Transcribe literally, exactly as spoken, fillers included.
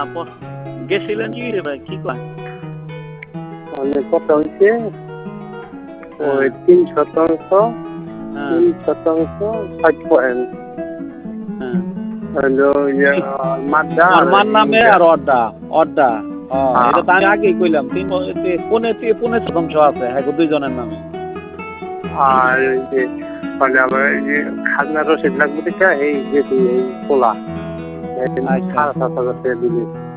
গেছিলেন কি রে ভাই, কি কয়? মানে কথা হচ্ছে ওই তিন শতাংশ তিন শতাংশ ষাট পয়েন্ট হলো মাদ্দা আমার নামে আর অর্ডা অর্ডা এটা তো আমি আগেই কইলাম তিন পনে পনে শতাংশ আছে হ্যাঁ দুইজনের নামে। আর ওই যে মানে আমার এই যে খাজনা রসিদ লাগবে দেখা এই যে এই পোলা সাড়ে সাত হাজার টাকা দিলে